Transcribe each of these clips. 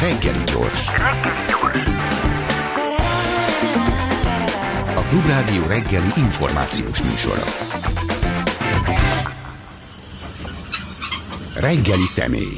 Reggeli gyors. A Klubrádió reggeli információs műsora. Reggeli személy.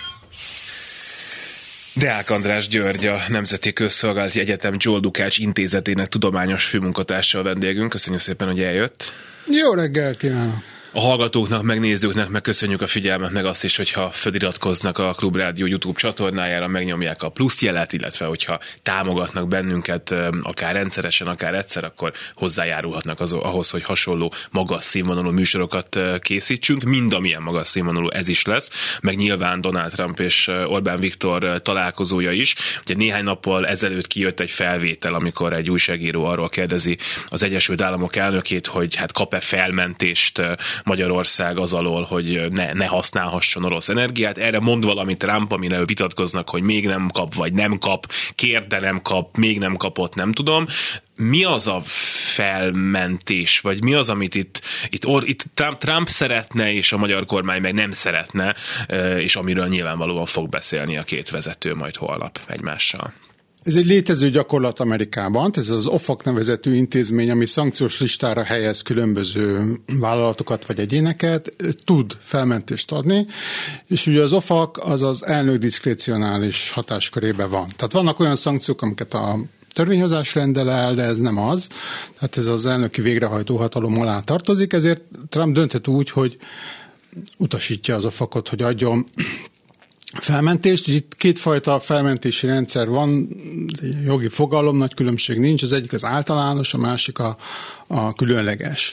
Deák András György, a Nemzeti Közszolgálati Egyetem Joel Lukács Intézetének tudományos főmunkatársa a vendégünk. Köszönjük szépen, hogy eljött. Jó reggelt kívánok! A hallgatóknak, meg nézőknek meg köszönjük a figyelmet, meg azt is, hogyha feliratkoznak a Klubrádió YouTube csatornájára, megnyomják a plusz jelet, illetve hogyha támogatnak bennünket akár rendszeresen, akár egyszer, akkor hozzájárulhatnak ahhoz, hogy hasonló magas színvonalú műsorokat készítsünk. Mind amilyen magas színvonalú ez is lesz, meg nyilván Donald Trump és Orbán Viktor találkozója is. Ugye néhány nappal ezelőtt kijött egy felvétel, amikor egy újságíró arról kérdezi az Egyesült Államok elnökét, hogy hát kap-e felmentést Magyarország az alól, hogy ne használhasson orosz energiát. Erre mond valamit Trump, amire vitatkoznak, hogy még nem kap, vagy nem kap, kér, de nem kap, még nem kapott, nem tudom. Mi az a felmentés, vagy mi az, amit itt Trump szeretne, és a magyar kormány meg nem szeretne, és amiről nyilvánvalóan fog beszélni a két vezető majd holnap egymással? Ez egy létező gyakorlat Amerikában, ez az OFAC nevezetű intézmény, ami szankciós listára helyez különböző vállalatokat vagy egyéneket, tud felmentést adni, és ugye az OFAC az az elnök diszkrécionális hatáskörében van. Tehát vannak olyan szankciók, amiket a törvényhozás rendel el, de ez nem az. Tehát ez az elnöki végrehajtó hatalom alá tartozik, ezért Trump dönthet úgy, hogy utasítja az OFAC-ot, hogy adjon felmentést. Itt kétfajta felmentési rendszer van, jogi fogalom, nagy különbség nincs, az egyik az általános, a másik a különleges.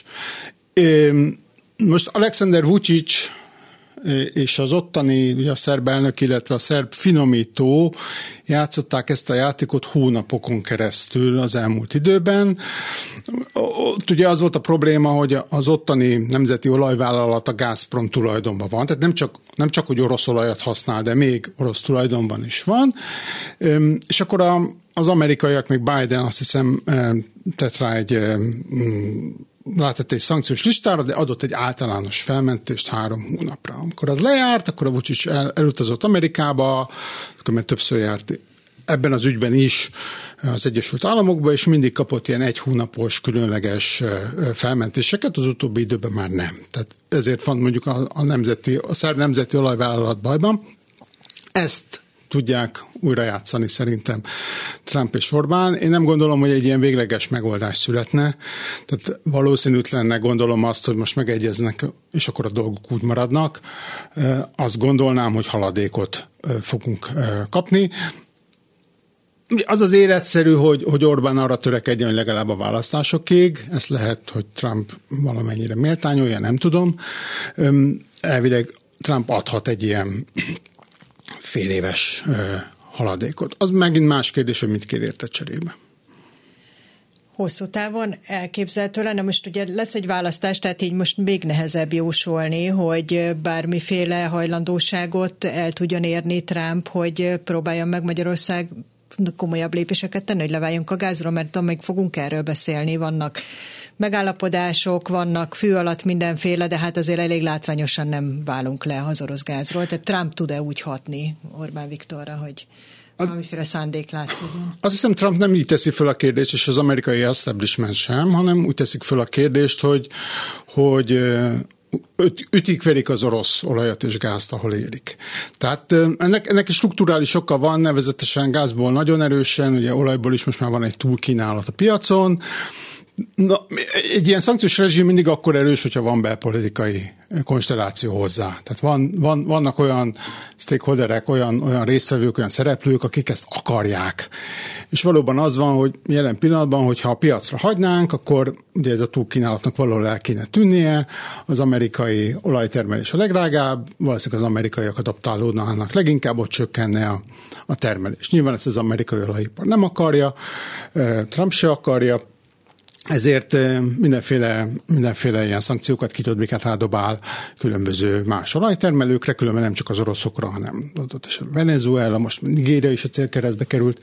Most Alexander Vučić és az ottani, ugye a szerb elnök, illetve a szerb finomító játszották ezt a játékot hónapokon keresztül az elmúlt időben. Ott ugye az volt a probléma, hogy az ottani nemzeti olajvállalat a Gazprom tulajdonban van, tehát nem csak hogy orosz olajat használ, de még orosz tulajdonban is van. És akkor az amerikaiak, még Biden azt hiszem tett rá rátette egy szankciós listára, de adott egy általános felmentést 3 hónapra. Amikor az lejárt, akkor a Vučić elutazott Amerikába, akkor már többször járt ebben az ügyben is az Egyesült Államokba, és mindig kapott ilyen 1 hónapos különleges felmentéseket, az utóbbi időben már nem. Tehát ezért van mondjuk a szerb nemzeti olajvállalat bajban. Ezt tudják újra játszani szerintem Trump és Orbán. Én nem gondolom, hogy egy ilyen végleges megoldás születne. Tehát valószínűtlennek gondolom azt, hogy most megegyeznek, és akkor a dolgok úgy maradnak. Azt gondolnám, hogy haladékot fogunk kapni. Az az életszerű, hogy Orbán arra törekedjen, hogy legalább a választásokig. Ez lehet, hogy Trump valamennyire méltányolja, nem tudom. Elvileg Trump adhat egy ilyen féléves haladékot. Az megint más kérdés, hogy mit kér érte cserébe. Hosszú távon elképzelhető lenne, most ugye lesz egy választás, tehát így most még nehezebb jósolni, hogy bármiféle hajlandóságot el tudjon érni Trump, hogy próbáljon meg Magyarország komolyabb lépéseket tenni, hogy leváljunk a gázról, mert még fogunk erről beszélni, vannak megállapodások, vannak fű alatt mindenféle, de hát azért elég látványosan nem válunk le az orosz gázról. Tehát Trump tud-e úgy hatni Orbán Viktorra, hogy valamiféle szándék látszik? Azt hiszem, Trump nem így teszi föl a kérdést, és az amerikai establishment sem, hanem úgy teszik föl a kérdést, hogy ütik-verik az orosz olajat és gázt, ahol érik. Tehát ennek is strukturális oka van, nevezetesen gázból nagyon erősen, ugye olajból is most már van egy túlkínálat a piacon. Na, egy ilyen szankciós rezsim mindig akkor erős, hogyha van belpolitikai konstelláció hozzá. Tehát vannak olyan stakeholderek, olyan résztvevők, olyan szereplők, akik ezt akarják. És valóban az van, hogy jelen pillanatban, hogyha a piacra hagynánk, akkor ugye ez a túlkínálatnak valahol el kéne tűnnie, az amerikai olajtermelés a legdrágább, valószínűleg az amerikaiak adaptálódnának leginkább, ott csökkenne a termelés. Nyilván ezt az amerikai olajipar nem akarja, Trump se akarja, ezért mindenféle ilyen szankciókat kitudbikát rádobál különböző más olajtermelőkre, különben nem csak az oroszokra, hanem adott esetben Venezuela, most Nigéria is a célkeresztbe került,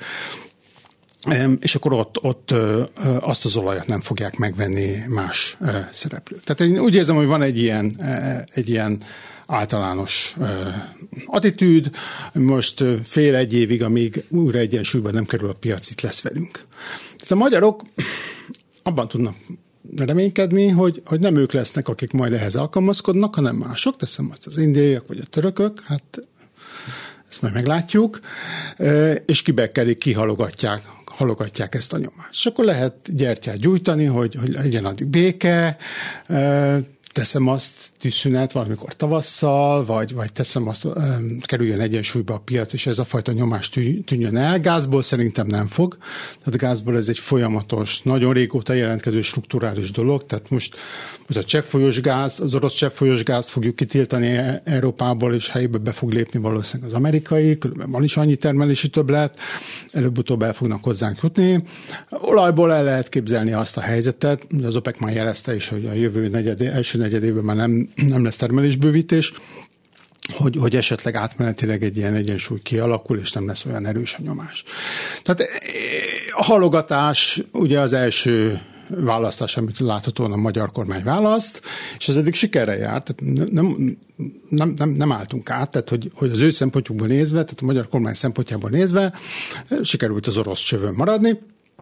és akkor ott azt az olajat nem fogják megvenni más szereplők. Tehát én úgy érzem, hogy van egy ilyen általános attitűd. Most fél-egy évig, amíg újra egyensúlyban nem kerül a piac, itt lesz velünk. Tehát a magyarok abban tudnak reménykedni, hogy nem ők lesznek, akik majd ehhez alkalmazkodnak, hanem mások, teszem azt az indiaiak vagy a törökök, hát ezt majd meglátjuk, és kibekkelik, kihalogatják ezt a nyomást. És akkor lehet gyertyát gyújtani, hogy legyen addig béke, teszem azt, tűzszünet valamikor tavasszal, vagy teszem azt, kerüljön egyensúlyba a piac, és ez a fajta nyomás tűnjön el. Gázból szerintem nem fog. Tehát gázból ez egy folyamatos, nagyon régóta jelentkező strukturális dolog, tehát most a cseppfolyós gáz, az orosz cseppfolyós gázt fogjuk kitiltani Európából, és helyébe be fog lépni valószínűleg az amerikai, különben van is annyi termelési többlet, előbb-utóbb el fognak hozzánk jutni. Olajból el lehet képzelni azt a helyzetet, ugye az OPEC már jelezte is, hogy a jövő első negyedében már nem lesz termelésbővítés, hogy esetleg átmenetileg egy ilyen egyensúly kialakul, és nem lesz olyan erős a nyomás. Tehát a halogatás ugye az első választás, amit láthatóan a magyar kormány választ, és ez eddig sikerrel járt, tehát nem álltunk át, tehát hogy az ő szempontjukból nézve, tehát a magyar kormány szempontjából nézve sikerült az orosz csövön maradni,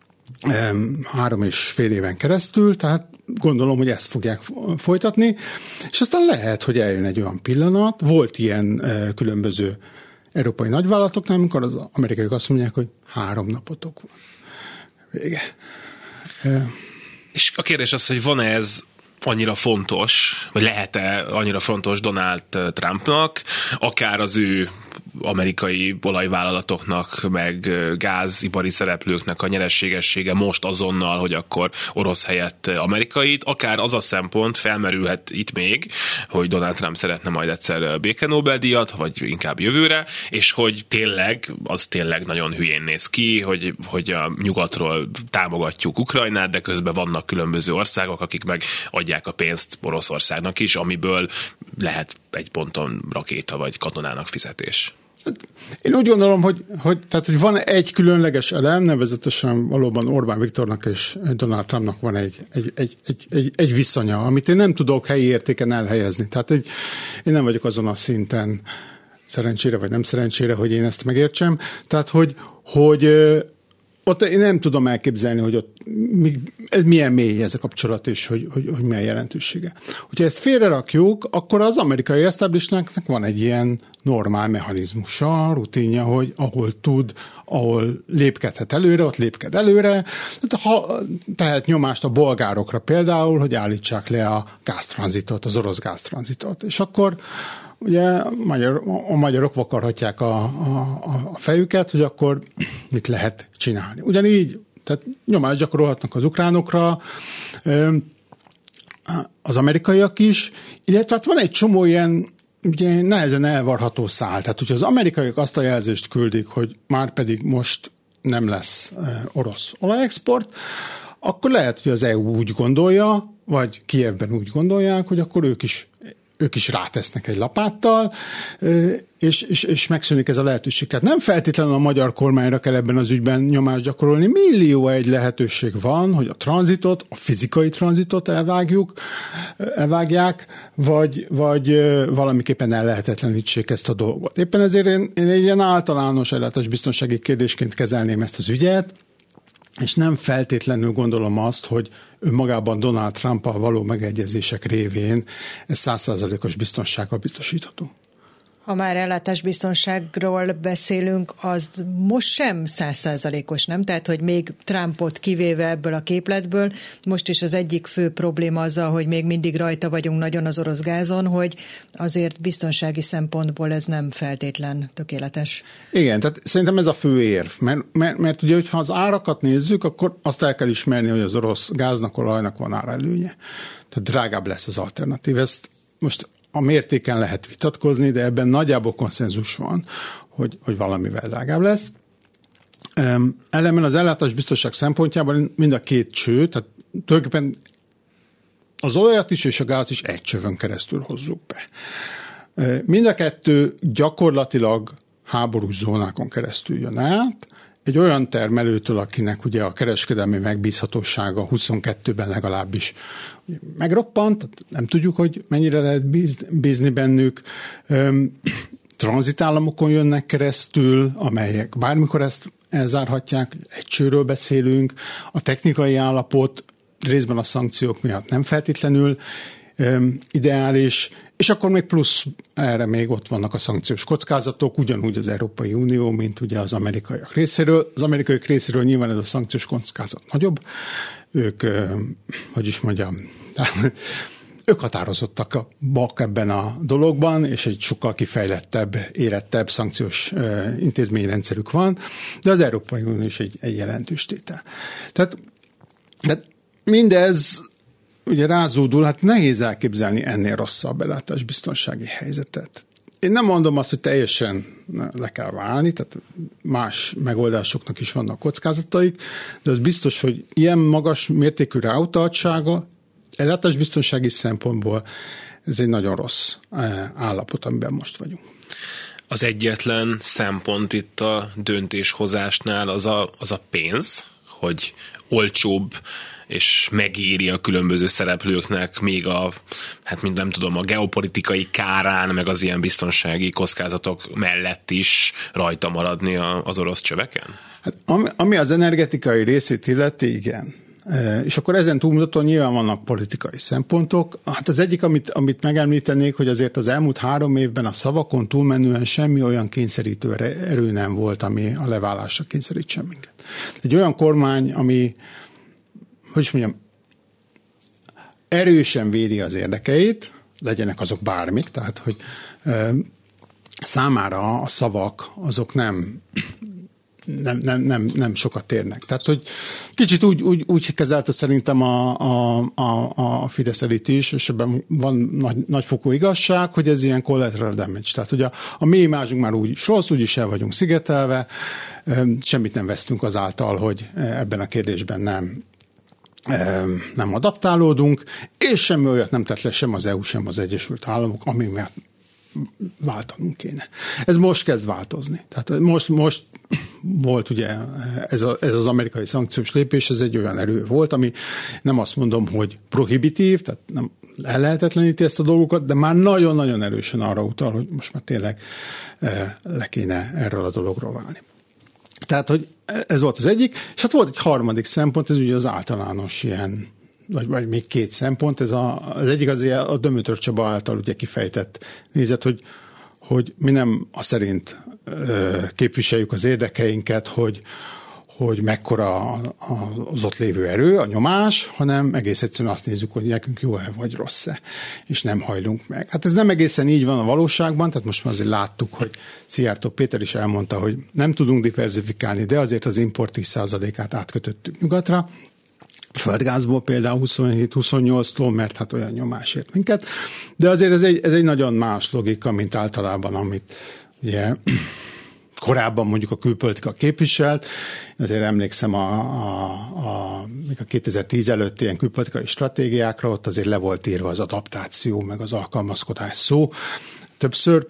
3,5 éven keresztül, tehát gondolom, hogy ezt fogják folytatni, és aztán lehet, hogy eljön egy olyan pillanat, volt ilyen különböző európai nagyvállalatoknál, amikor az amerikaiak azt mondják, hogy 3 napotok van. Vége. És a kérdés az, hogy van-e ez annyira fontos, vagy lehet-e annyira fontos Donald Trumpnak, akár az ő amerikai olajvállalatoknak, meg gázipari szereplőknek a nyerességessége most azonnal, hogy akkor orosz helyett amerikait, akár az a szempont felmerülhet itt még, hogy Donald Trump szeretne majd egyszer béke Nobel-díjat, vagy inkább jövőre, és hogy az tényleg nagyon hülyén néz ki, hogy a nyugatról támogatjuk Ukrajnát, de közben vannak különböző országok, akik meg adják a pénzt Oroszországnak is, amiből lehet egy ponton rakéta vagy katonának fizetés. Én úgy gondolom, hogy van egy különleges elem, nevezetesen valóban Orbán Viktornak és Donald Trumpnak van egy viszonya, amit én nem tudok helyi értéken elhelyezni. Tehát én nem vagyok azon a szinten, szerencsére vagy nem szerencsére, hogy én ezt megértsem. Tehát, hogy ott én nem tudom elképzelni, hogy ott ez milyen mély ez a kapcsolat, és hogy milyen jelentősége. Hogyha ezt félrerakjuk, akkor az amerikai establishmentnek van egy ilyen normál mechanizmusa, rutinja, hogy ahol lépkedhet előre, ott lépked előre. Tehát nyomást a bolgárokra például, hogy állítsák le a gáztranzitot, az orosz gáztranzitot. És akkor ugye a magyarok vakarhatják a fejüket, hogy akkor mit lehet csinálni. Ugyanígy, tehát nyomást gyakorolhatnak az ukránokra, az amerikaiak is, illetve hát van egy csomó ilyen ugye nehezen elvarható szál. Tehát, hogyha az amerikaiak azt a jelzést küldik, hogy már pedig most nem lesz orosz olajexport, akkor lehet, hogy az EU úgy gondolja, vagy Kijevben úgy gondolják, hogy akkor ők is rátesznek egy lapáttal, és megszűnik ez a lehetőség. Tehát nem feltétlenül a magyar kormányra kell ebben az ügyben nyomást gyakorolni. Millió egy lehetőség van, hogy a tranzitot, a fizikai tranzitot elvágják, vagy valamiképpen ellehetetlenítsék ezt a dolgot. Éppen ezért én egy ilyen általános ellátás biztonsági kérdésként kezelném ezt az ügyet, és nem feltétlenül gondolom azt, hogy önmagában Donald Trump-al való megegyezések révén ez 100%-os biztonsággal biztosítható. Ha már ellátásbiztonságról beszélünk, az most sem 100%-os, nem? Tehát, hogy még Trumpot kivéve ebből a képletből, most is az egyik fő probléma azzal, hogy még mindig rajta vagyunk nagyon az orosz gázon, hogy azért biztonsági szempontból ez nem feltétlen tökéletes. Igen, tehát szerintem ez a fő érv, mert ugye, hogyha az árakat nézzük, akkor azt el kell ismerni, hogy az orosz gáznak, olajnak van árelőnye. Tehát drágább lesz az alternatív. Ezt most a mértéken lehet vitatkozni, de ebben nagyjából konszenzus van, hogy valamivel drágább lesz. Ellenben az ellátásbiztonság szempontjában mind a két cső, tehát tulajdonképpen az olajat is és a gáz is egy csövön keresztül hozzuk be. Mind a kettő gyakorlatilag háborús zónákon keresztül jön át, egy olyan termelőtől, akinek ugye a kereskedelmi megbízhatósága 22-ben legalábbis megroppant, nem tudjuk, hogy mennyire lehet bízni bennük, tranzitállamokon jönnek keresztül, amelyek bármikor ezt elzárhatják, egy csőről beszélünk, a technikai állapot részben a szankciók miatt nem feltétlenül ideális, és akkor még plusz erre még ott vannak a szankciós kockázatok, ugyanúgy az Európai Unió, mint ugye az amerikaiak részéről. Az amerikaiak részéről nyilván ez a szankciós kockázat nagyobb. Ők, ők határozottak ebben a dologban, és egy sokkal kifejlettebb, érettebb szankciós intézményrendszerük van, de az Európai Unió is egy jelentős tétel. Tehát mindez ugye rázódul, hát nehéz elképzelni ennél rosszabb ellátásbiztonsági helyzetet. Én nem mondom azt, hogy teljesen le kell válni, tehát más megoldásoknak is vannak kockázataik, de az biztos, hogy ilyen magas mértékű ráutaltsága ellátásbiztonsági szempontból ez egy nagyon rossz állapot, amiben most vagyunk. Az egyetlen szempont itt a döntéshozásnál az a pénz, hogy olcsóbb és megéri a különböző szereplőknek még a geopolitikai kárán, meg az ilyen biztonsági kockázatok mellett is rajta maradni az orosz csöveken? Hát, ami az energetikai részét illeti, igen. És akkor ezen túlmutatón nyilván vannak politikai szempontok. Hát az egyik, amit megemlítenék, hogy azért az elmúlt 3 évben a szavakon túlmenően semmi olyan kényszerítő erő nem volt, ami a leválásra kényszerítsen minket. Egy olyan kormány, ami, erősen védi az érdekeit, legyenek azok bármik, tehát hogy számára a szavak azok nem sokat érnek. Tehát, hogy kicsit úgy kezelte szerintem a Fidesz elit is, és ebben van nagyfokú igazság, hogy ez ilyen collateral damage. Tehát, hogy a mi imázsunk már úgyis rossz, úgyis el vagyunk szigetelve, semmit nem vesztünk azáltal, hogy ebben a kérdésben nem adaptálódunk, és semmi olyat nem tett le sem az EU, sem az Egyesült Államok, ami miatt váltanunk kéne. Ez most kezd változni. Tehát most volt ugye ez az amerikai szankciós lépés, ez egy olyan erő volt, ami nem azt mondom, hogy prohibitív, tehát nem ellehetetleníti ezt a dolgokat, de már nagyon-nagyon erősen arra utal, hogy most már tényleg le kéne erről a dologról válni. Tehát, hogy ez volt az egyik, és hát volt egy harmadik szempont, ez ugye az általános ilyen, vagy még 2 szempont, az egyik az a Dömötör Csaba által ugye kifejtett nézet, hogy mi nem azt szerint képviseljük az érdekeinket, hogy mekkora az ott lévő erő, a nyomás, hanem egész egyszerűen azt nézzük, hogy nekünk jó-e vagy rossz-e, és nem hajlunk meg. Hát ez nem egészen így van a valóságban, tehát most már azért láttuk, hogy Szijjártó Péter is elmondta, hogy nem tudunk diverzifikálni, de azért az import 10%-át átkötöttük nyugatra, földgázból például 27-28-tól, mert hát olyan nyomás ért minket, de azért ez egy nagyon más logika, mint általában, amit ugye korábban mondjuk a külpolitika képviselt. Azért emlékszem még a 2010 előtti ilyen külpolitikai stratégiákra, ott azért le volt írva az adaptáció, meg az alkalmazkodás szó többször.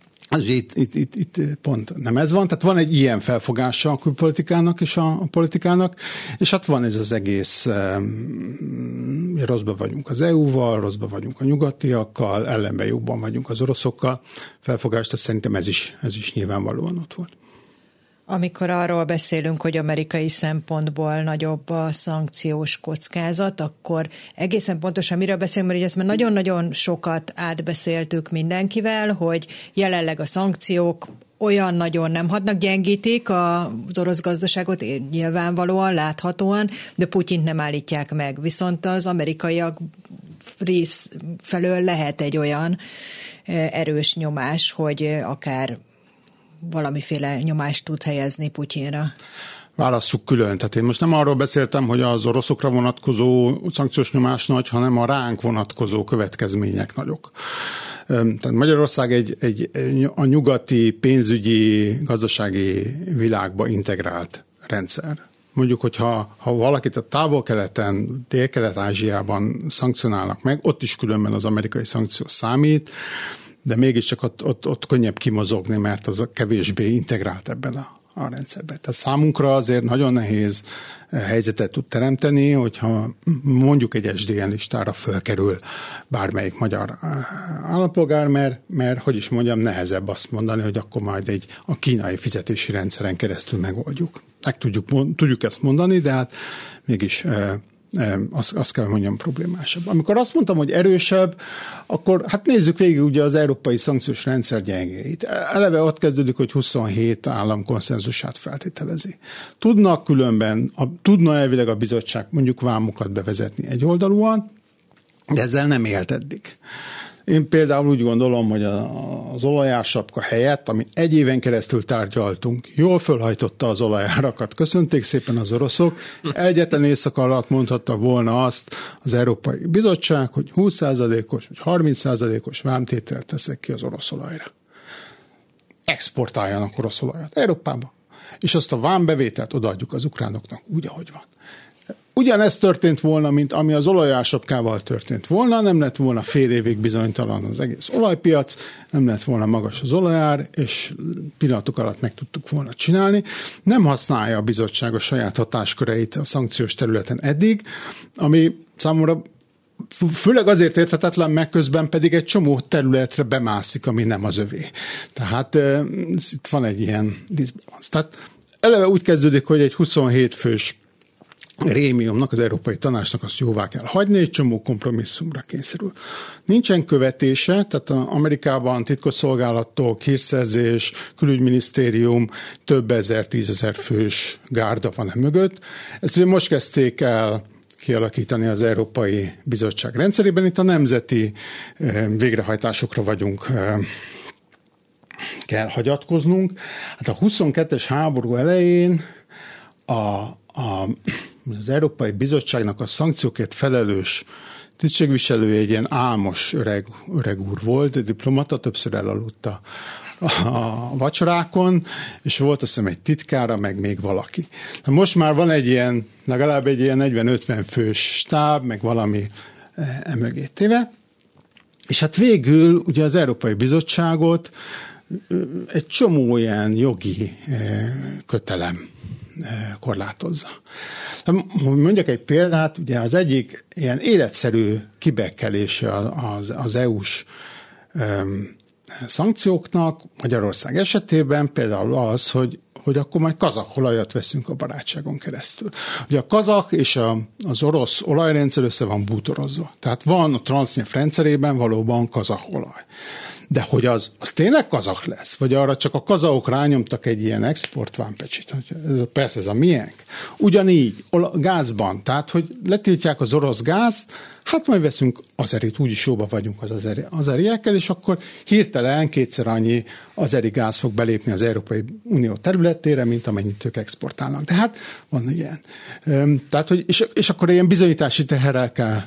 Itt pont nem ez van, tehát van egy ilyen felfogása a külpolitikának és a politikának, és hát van ez az egész, rosszban vagyunk az EU-val, rosszban vagyunk a nyugatiakkal, ellenben jobban vagyunk az oroszokkal felfogást, tehát szerintem ez is nyilvánvalóan ott volt. Amikor arról beszélünk, hogy amerikai szempontból nagyobb a szankciós kockázat, akkor egészen pontosan miről beszélünk, mert ezt már nagyon-nagyon sokat átbeszéltük mindenkivel, hogy jelenleg a szankciók olyan nagyon nem hatnak, gyengítik az orosz gazdaságot nyilvánvalóan, láthatóan, de Putyint nem állítják meg. Viszont az amerikaiak rész felől lehet egy olyan erős nyomás, hogy akár valamiféle nyomást tud helyezni Putyinra. Válasszuk külön. Tehát én most nem arról beszéltem, hogy az oroszokra vonatkozó szankciós nyomás nagy, hanem a ránk vonatkozó következmények nagyok. Tehát Magyarország a nyugati pénzügyi, gazdasági világba integrált rendszer. Mondjuk, hogyha valakit a Távol-Keleten, Dél-Kelet-Ázsiában szankcionálnak meg, ott is különben az amerikai szankció számít, de mégiscsak ott könnyebb kimozogni, mert az a kevésbé integrált ebben a rendszerbe. Tehát számunkra azért nagyon nehéz helyzetet tud teremteni, hogyha mondjuk egy SDN listára fölkerül bármelyik magyar állampolgár, mert hogy is mondjam, nehezebb azt mondani, hogy akkor majd a kínai fizetési rendszeren keresztül megoldjuk. Tudjuk ezt mondani, de hát mégis azt kell mondjam problémásabb. Amikor azt mondtam, hogy erősebb, akkor hát nézzük végig ugye az európai szankciós rendszer gyengéit. Eleve ott kezdődik, hogy 27 állam konszenzusát feltételezi. Tudna elvileg a bizottság mondjuk vámokat bevezetni egyoldalúan, de ezzel nem élt eddig. Én például úgy gondolom, hogy az olajársapka helyett, amit egy éven keresztül tárgyaltunk, jól fölhajtotta az olajárakat. Köszönték szépen az oroszok. Egyetlen éjszaka alatt mondhatta volna azt az Európai Bizottság, hogy 20%-os vagy 30%-os vámtételt teszek ki az orosz olajra. Exportáljanak orosz olajat Európába, és azt a vámbevételt odaadjuk az ukránoknak úgy, ahogy van. Ugyanezt történt volna, mint ami az olajársapkával történt volna, nem lett volna fél évig bizonytalan az egész olajpiac, nem lett volna magas az olajár, és pillanatok alatt meg tudtuk volna csinálni. Nem használja a bizottság a saját hatásköreit a szankciós területen eddig, ami számomra főleg azért érthetetlen, meg közben pedig egy csomó területre bemászik, ami nem az övé. Tehát itt van egy ilyen diszbalansz. Tehát eleve úgy kezdődik, hogy egy 27 fős Grémiumnak, az Európai Tanácsnak azt jóvá kell hagyni, egy csomó kompromisszumra kényszerül. Nincsen követése, tehát Amerikában titkosszolgálattól, hírszerzés, külügyminisztérium, több ezer, 10 000 fős gárda van mögött. Ezt ugye most kezdték el kialakítani az Európai Bizottság rendszerében. Itt a nemzeti végrehajtásokra kell hagyatkoznunk. Hát a 22-es háború elején az Európai Bizottságnak a szankciókért felelős tisztségviselője egy ilyen álmos öreg úr volt, diplomata, többször elaludt a vacsorákon, és volt azt hiszem egy titkára, meg még valaki. Na most már van legalább egy ilyen 40-50 fős stáb, meg valami emögé téve, és hát végül ugye az Európai Bizottságot egy csomó ilyen jogi kötelem korlátozza. Hogy mondjak egy példát, ugye az egyik ilyen életszerű kibekkelése az EU-s szankcióknak Magyarország esetében például az, hogy akkor majd kazak olajat veszünk a barátságon keresztül. Ugye a kazak és az orosz olajrendszer össze van bútorozva. Tehát van a Transneft rendszerében valóban kazak olaj. De hogy az tényleg kazak lesz? Vagy arra csak a kazahok rányomtak egy ilyen exportvámpecsit? Persze ez a miénk. Ugyanígy gázban, tehát hogy letiltják az orosz gázt, hát majd veszünk azerit, úgyis jóba vagyunk az azeriekkel, és akkor hirtelen kétszer annyi azeri gáz fog belépni az Európai Unió területére, mint amennyit ők exportálnak. De hát van ilyen. Tehát, hogy, és akkor ilyen bizonyítási teherrel kell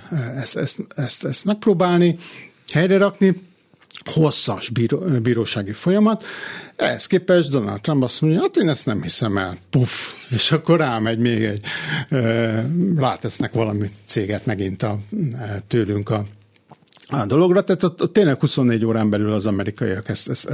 ezt megpróbálni, helyre rakni, hosszas bírósági folyamat. Ehhez képest Donald Trump azt mondja, hát én ezt nem hiszem el, puff, és akkor rámegy még rátesznek valami céget megint tőlünk a dologra, tehát ott tényleg 24 órán belül az amerikaiak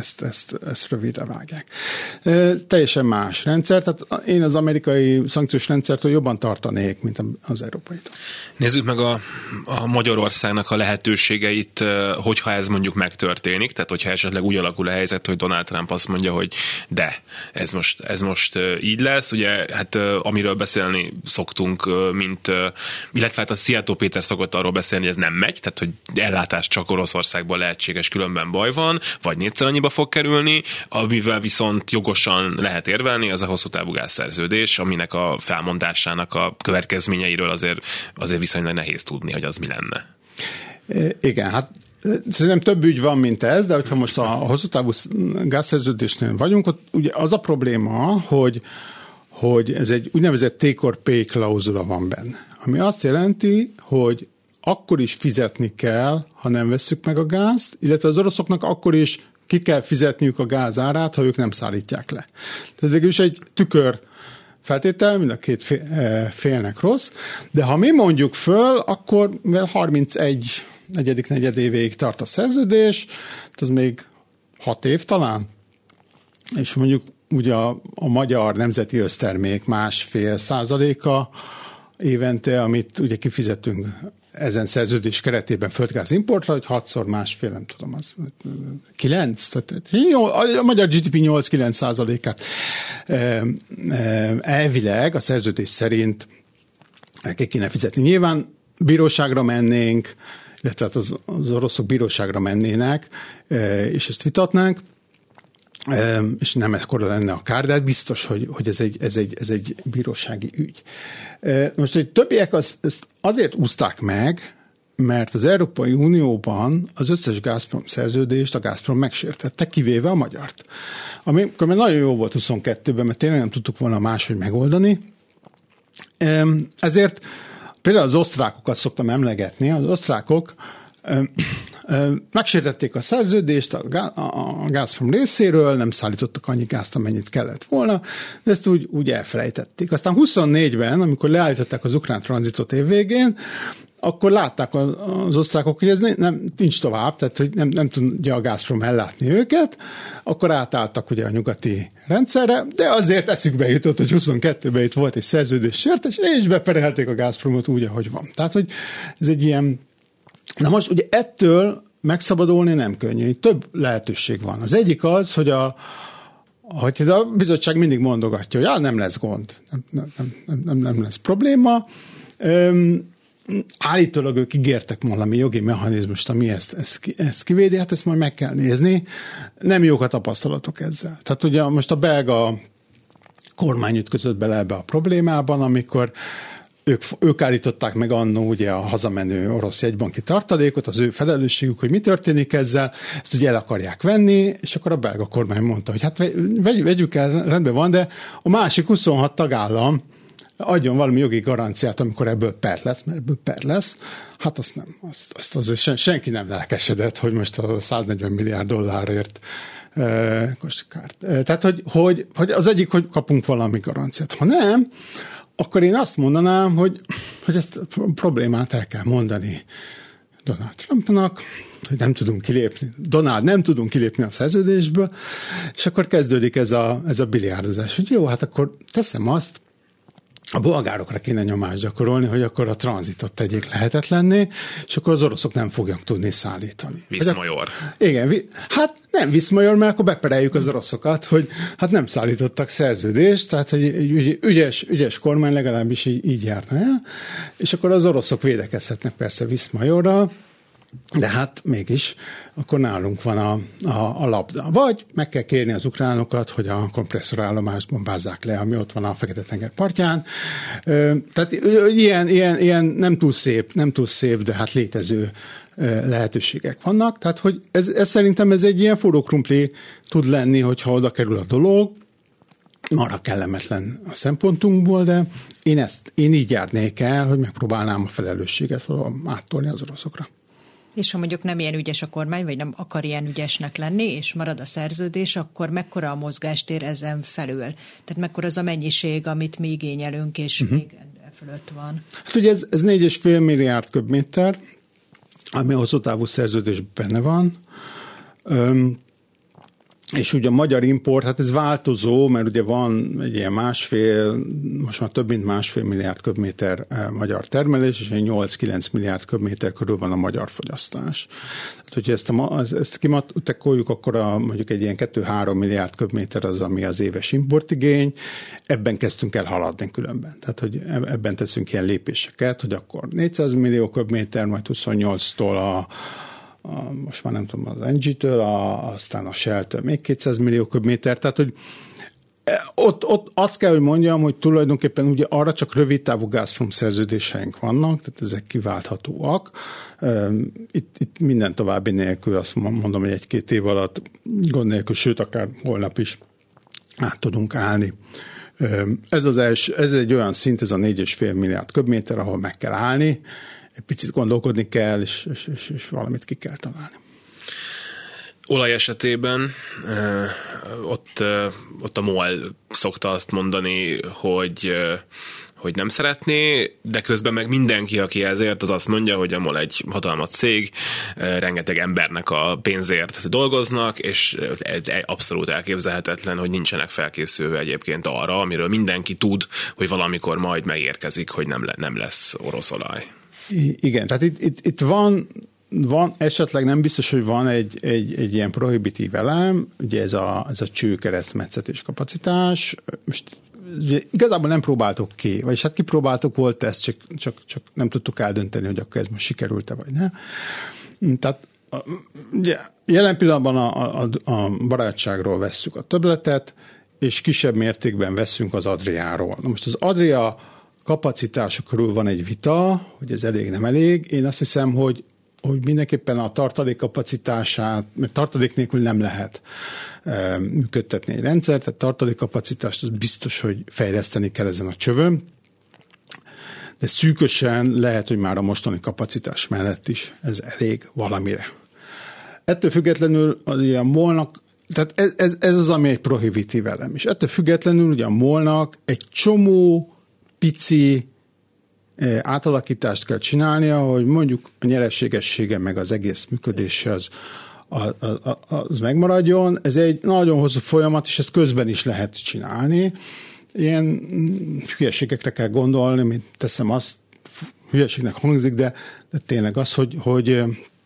ezt rövidre vágják. Teljesen más rendszer, tehát én az amerikai szankciós rendszertől jobban tartanék, mint az európai. Nézzük meg a Magyarországnak a lehetőségeit, hogyha ez mondjuk megtörténik, tehát hogyha esetleg úgy alakul a helyzet, hogy Donald Trump azt mondja, hogy de, ez most így lesz, ugye, hát amiről beszélni szoktunk, illetve hát a Szijjártó Péter szokott arról beszélni, hogy ez nem megy, tehát hogy ellátás csak Oroszországból lehetséges, különben baj van, vagy 4-szer annyiba fog kerülni, amivel viszont jogosan lehet érvelni, az a hosszú távú gázszerződés, aminek a felmondásának a következményeiről azért viszonylag nehéz tudni, hogy az mi lenne. Igen, hát szerintem több ügy van, mint ez, de hogyha most a hosszú távú gázszerződésnél vagyunk, ott ugye az a probléma, hogy ez egy úgynevezett take or pay klauzula van benne, ami azt jelenti, hogy akkor is fizetni kell, ha nem vesszük meg a gázt, illetve az oroszoknak akkor is ki kell fizetniük a gáz árát, ha ők nem szállítják le. Tehát végül is egy tükör feltétel, mind a két félnek rossz, de ha mi mondjuk föl, akkor mivel 31 negyedévéig tart a szerződés, az még 6 év talán, és mondjuk ugye a magyar nemzeti össztermék 1,5% évente, amit ugye kifizetünk ezen szerződés keretében földgáz importra, hogy 6-szor 1,5, nem tudom, az 9, tehát a magyar GDP 8-9%-át elvileg a szerződés szerint kéne fizetni. Nyilván bíróságra mennénk, illetve az oroszok bíróságra mennének, és ezt vitatnánk, és nem ekkora lenne a kár, de biztos, hogy ez egy bírósági ügy. Most, hogy többiek ezt azért úszták meg, mert az Európai Unióban az összes Gazprom szerződést a Gazprom megsértette, kivéve a magyart. Ami nagyon jó volt 22-ben, mert tényleg nem tudtuk volna máshogy megoldani. Ezért például az osztrákokat szoktam emlegetni. Az osztrákok megsértették a szerződést a Gazprom részéről, nem szállítottak annyi gázt, amennyit kellett volna, de ezt úgy elfelejtették. Aztán 24-ben, amikor leállították az ukrán tranzitot évvégén, akkor látták az osztrákok, hogy ez nincs tovább, tehát hogy nem tudja a Gazprom ellátni őket, akkor átálltak ugye a nyugati rendszerre, de azért eszükbe jutott, hogy 22-ben itt volt egy szerződéssértés, és beperelték a Gazpromot úgy, ahogy van. Tehát, hogy ez egy ilyen... Na most ugye ettől megszabadulni nem könnyű, itt több lehetőség van. Az egyik az, hogy a bizottság mindig mondogatja, hogy nem lesz gond, nem lesz probléma. Állítólag ők ígértek valami jogi mechanizmust, ami ezt kivédi, hát ezt majd meg kell nézni. Nem jók a tapasztalatok ezzel. Tehát ugye most a belga kormány ütközött bele ebbe a problémában, amikor ők állították meg annó ugye a hazamenő orosz jegybanki tartalékot, az ő felelősségük, hogy mi történik ezzel, ezt ugye el akarják venni, és akkor a belga kormány mondta, hogy hát vegyük el, rendben van, de a másik 26 tagállam adjon valami jogi garanciát, amikor ebből per lesz, mert ebből per lesz, hát azt nem, azt azért senki nem lelkesedett, hogy most a 140 milliárd dollárért tehát, hogy az egyik, hogy kapunk valami garanciát. Ha nem, akkor én azt mondanám, hogy ezt a problémát el kell mondani Donald Trumpnak, hogy nem tudunk kilépni a szerződésből, és akkor kezdődik ez a biliárdozás, hogy jó, hát akkor teszem azt, a bolgárokra kéne nyomást gyakorolni, hogy akkor a tranzitot tegyék lehetetlenné, és akkor az oroszok nem fogják tudni szállítani. Viszmajor. Igen, hát nem viszmajor, mert akkor bepereljük az oroszokat, hogy hát nem szállítottak szerződést, tehát egy ügyes kormány legalábbis így járna el, és akkor az oroszok védekezhetnek persze viszmajorral, de hát mégis akkor nálunk van a labda. Vagy meg kell kérni az ukránokat, hogy a kompresszorállomást bombázzák le, ami ott van a Fekete-tenger partján. Tehát ilyen nem túl szép, de hát létező lehetőségek vannak. Tehát, hogy ez szerintem ez egy ilyen forró krumpli tud lenni, hogyha oda kerül a dolog, marha kellemetlen a szempontunkból, de én így járnék el, hogy megpróbálnám a felelősséget áttolni az oroszokra. És ha mondjuk nem ilyen ügyes a kormány, vagy nem akar ilyen ügyesnek lenni, és marad a szerződés, akkor mekkora a mozgástér ezen felül? Tehát mekkora az a mennyiség, amit mi igényelünk, és még fölött van? Hát ugye ez 4,5 milliárd köbméter, ami a hosszú távú szerződés benne van. És ugye a magyar import, hát ez változó, mert ugye van egy ilyen most már több mint 1,5 milliárd köbméter magyar termelés, és 8-9 milliárd köbméter körül van a magyar fogyasztás. Tehát, hogyha ezt kimatekoljuk, akkor mondjuk egy ilyen 2-3 milliárd köbméter az, ami az éves importigény. Ebben kezdtünk el haladni különben. Tehát, hogy ebben teszünk ilyen lépéseket, hogy akkor 400 millió köbméter, majd 28-tól most már nem tudom, az NG-től, aztán a Shell-től még 200 millió köbméter, tehát, hogy ott azt kell, hogy mondjam, hogy tulajdonképpen ugye arra csak rövid távú Gazprom szerződéseink vannak, tehát ezek kiválthatóak. Itt minden további nélkül, azt mondom, hogy 1-2 év alatt gond nélkül, sőt, akár holnap is át tudunk állni. Ez egy olyan szint, ez a 4,5 milliárd köbméter, ahol meg kell állni, egy picit gondolkodni kell, és valamit ki kell találni. Olaj esetében ott a MOL szokta azt mondani, hogy hogy nem szeretné, de közben meg mindenki, aki ezért, az azt mondja, hogy a MOL egy hatalmas cég, rengeteg embernek a pénzért dolgoznak, és abszolút elképzelhetetlen, hogy nincsenek felkészülve egyébként arra, amiről mindenki tud, hogy valamikor majd megérkezik, hogy nem lesz orosz olaj. Igen, tehát itt van esetleg nem biztos, hogy van egy ilyen prohibitív elem, ugye ez a csőkeresztmetszetés kapacitás. Most igazából nem próbáltuk ki, vagyis hát kipróbáltuk, volt teszt, csak nem tudtuk eldönteni, hogy akkor ez most sikerült-e, vagy ne. Tehát ugye, jelen pillanatban a barátságról vesszük a többletet, és kisebb mértékben veszünk az Adriáról. Na most az Adria kapacitása körül van egy vita, hogy ez elég, nem elég. Én azt hiszem, hogy mindenképpen a tartalék kapacitását, mert tartalék nélkül nem lehet működtetni egy rendszert, tehát tartalék kapacitást az biztos, hogy fejleszteni kell ezen a csövön, de szűkösen lehet, hogy már a mostani kapacitás mellett is ez elég valamire. Ettől függetlenül a MOL-nak, tehát ez az, ami egy prohibitív elem, és ettől függetlenül ugye a MOL-nak egy csomó pici átalakítást kell csinálnia, hogy mondjuk a nyereségessége meg az egész működése az megmaradjon. Ez egy nagyon hosszú folyamat, és ezt közben is lehet csinálni. Ilyen hülyeségekre kell gondolni, mint teszem azt, hülyeségnek hangzik, de tényleg az, hogy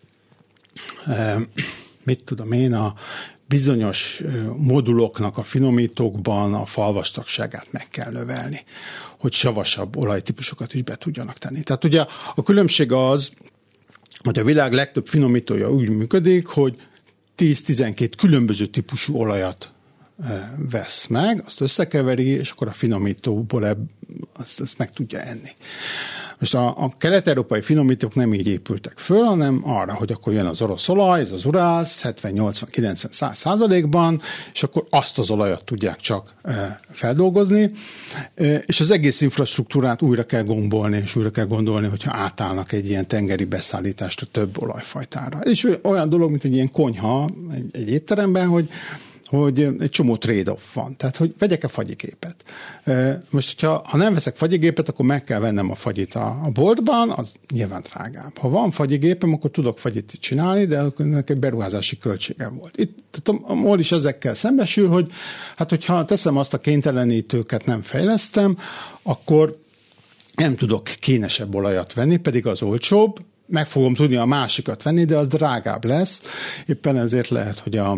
mit tudom én, a bizonyos moduloknak a finomítókban a falvastagságát meg kell növelni, hogy savasabb olajtípusokat is be tudjanak tenni. Tehát ugye a különbség az, hogy a világ legtöbb finomítója úgy működik, hogy 10-12 különböző típusú olajat vesz meg, azt összekeveri, és akkor a finomítóból azt meg tudja enni. Most a kelet-európai finomítók nem így épültek föl, hanem arra, hogy akkor jön az orosz olaj, ez az urász, 70-80-90-100%-ban, és akkor azt az olajat tudják csak feldolgozni, és az egész infrastruktúrát újra kell gombolni, és újra kell gondolni, hogyha átállnak egy ilyen tengeri beszállítást a több olajfajtára. És olyan dolog, mint egy ilyen konyha egy étteremben, hogy egy csomó trade-off van. Tehát, hogy vegyek-e fagyigépet. Most, ha nem veszek fagyigépet, akkor meg kell vennem a fagyit a boltban, az nyilván drágább. Ha van fagyigépem, akkor tudok fagyit csinálni, de ennek egy beruházási költsége volt. Itt a MOL is ezekkel szembesül, hogy hát, hogyha teszem azt, a kénytelenítőket nem fejlesztem, akkor nem tudok kénesebb olajat venni, pedig az olcsóbb, meg fogom tudni a másikat venni, de az drágább lesz. Éppen ezért lehet, hogy a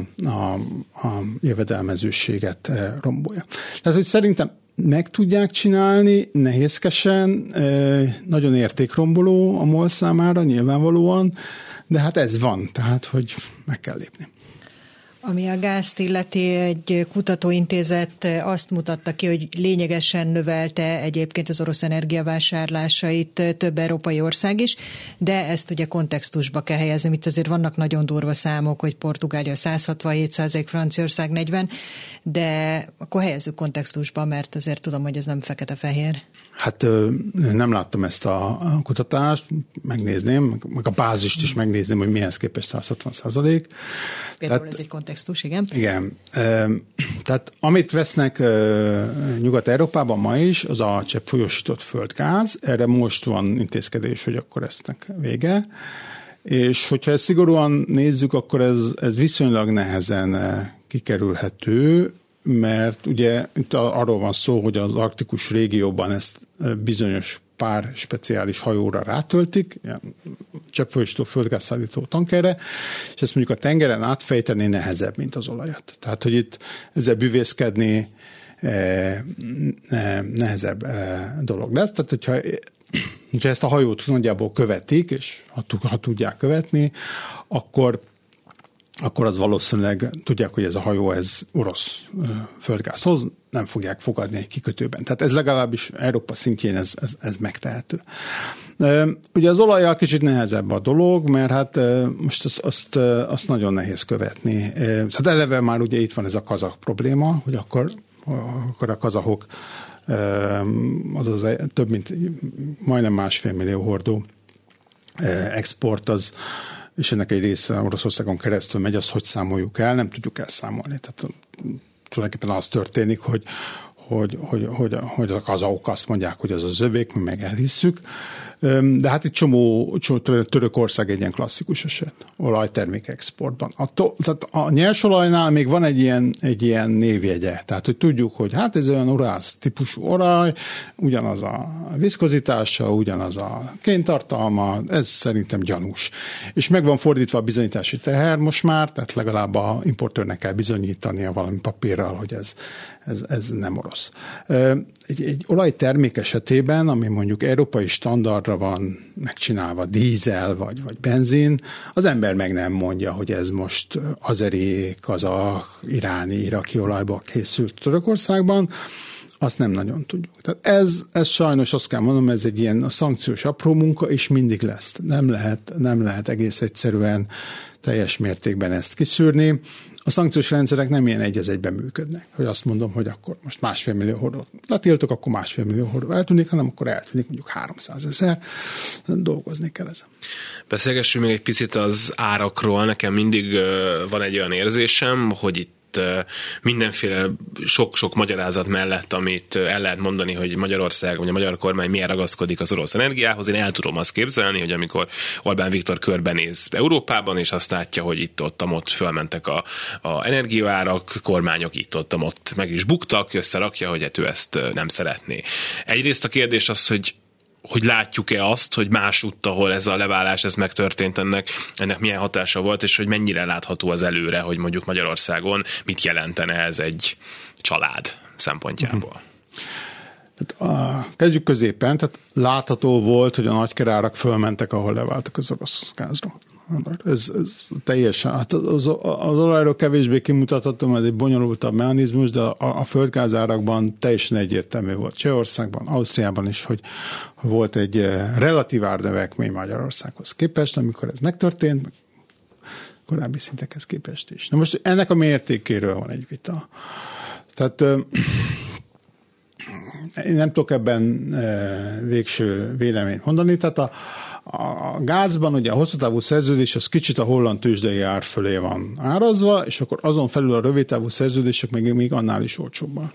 jövedelmezőséget rombolja. Tehát, hogy szerintem meg tudják csinálni, nehézkesen, nagyon értékromboló a MOL számára, nyilvánvalóan, de hát ez van, tehát, hogy meg kell lépni. Ami a gázt illeti, egy kutatóintézet azt mutatta ki, hogy lényegesen növelte egyébként az orosz energiavásárlásait több európai ország is, de ezt ugye kontextusba kell helyezni. Itt azért vannak nagyon durva számok, hogy Portugália 167%, Franciaország 40%, de akkor helyezzük kontextusba, mert azért tudom, hogy ez nem fekete-fehér. Hát nem láttam ezt a kutatást, megnézném, meg a bázist is megnézném, hogy mihez képest 160%. Például ez egy kontextus, igen? Igen. Tehát amit vesznek Nyugat-Európában ma is, az a cseppfolyósított földgáz. Erre most van intézkedés, hogy akkor eztnek vége. És hogyha ezt szigorúan nézzük, akkor ez viszonylag nehezen kikerülhető, mert ugye itt arról van szó, hogy az arktikus régióban ezt bizonyos pár speciális hajóra rátöltik, cseppfolyósító földgázszállító tankerre, és ezt mondjuk a tengeren átfejteni nehezebb, mint az olajat. Tehát, hogy itt ezzel büvészkedni nehezebb dolog lesz. Tehát, hogyha ezt a hajót nagyjából követik, és ha tudják követni, akkor az valószínűleg tudják, hogy ez a hajó ez orosz földgázhoz, nem fogják fogadni egy kikötőben. Tehát ez legalábbis Európa szintjén ez megtehető. Ugye az olajjal kicsit nehezebb a dolog, mert hát most azt nagyon nehéz követni. Hát eleve már ugye itt van ez a kazah probléma, hogy akkor a kazahok azaz több mint majdnem 1,5 millió hordó export és ennek egy része Oroszországon keresztül megy, azt hogy számoljuk el, nem tudjuk elszámolni. Tehát tulajdonképpen az történik, hogy a kazauk azt mondják, hogy az övék, mi meg elhisszük. De hát egy csomó Törökország egy ilyen klasszikus eset olajtermék exportban. Tehát a nyersolajnál még van egy ilyen névjegye. Tehát, hogy tudjuk, hogy hát ez olyan urász típusú olaj, ugyanaz a viszkozitása, ugyanaz a kéntartalma, ez szerintem gyanús. És meg van fordítva a bizonyítási teher most már, tehát legalább a importőrnek kell bizonyítania valami papírral, hogy ez nem orosz. Egy olajtermék esetében, ami mondjuk európai standardra van megcsinálva, dízel vagy benzin, az ember meg nem mondja, hogy ez most azeri, kazakh, iráni, iraki olajból készült Törökországban, azt nem nagyon tudjuk. Tehát ez sajnos azt kell mondanom, ez egy ilyen a szankciós apró munka, és mindig lesz. Nem lehet egész egyszerűen teljes mértékben ezt kiszűrni. A szankciós rendszerek nem ilyen egy az egyben működnek, hogy azt mondom, hogy akkor most 1,5 millió hordót letiltok, akkor 1,5 millió hordó eltűnik, hanem akkor eltűnik mondjuk 300 000, dolgozni kell ezen. Beszélgessünk még egy picit az árakról. Nekem mindig van egy olyan érzésem, hogy itt mindenféle sok-sok magyarázat mellett, amit el lehet mondani, hogy Magyarország vagy a magyar kormány milyen ragaszkodik az orosz energiához, én el tudom azt képzelni, hogy amikor Orbán Viktor körbenéz Európában, és azt látja, hogy itt-ott fölmentek a energiaárak, kormányok itt-ott meg is buktak, összerakja, hogy hát ő ezt nem szeretné. Egyrészt a kérdés az, hogy látjuk-e azt, hogy másutt, ahol ez a leválás, ez megtörtént, ennek milyen hatása volt, és hogy mennyire látható az előre, hogy mondjuk Magyarországon mit jelentene ez egy család szempontjából. Kezdjük középen, tehát látható volt, hogy a nagykerárak fölmentek, ahol leváltak az orosz gázról. Ez teljesen, hát az olajról kevésbé kimutathatom, ez egy bonyolultabb mechanizmus, de a földgázárakban teljesen egyértelmű volt. Csehországban, Ausztriában is, hogy volt egy relatív árnövekmény Magyarországhoz képest, amikor ez megtörtént, korábbi szintekhez képest is. Na most ennek a mértékéről van egy vita. Tehát én nem tudok ebben végső véleményt mondani, tehát a gázban ugye a hosszútávú szerződés az kicsit a holland tőzsdei ár fölé van árazva, és akkor azon felül a rövidtávú szerződések még annál is olcsóbbak.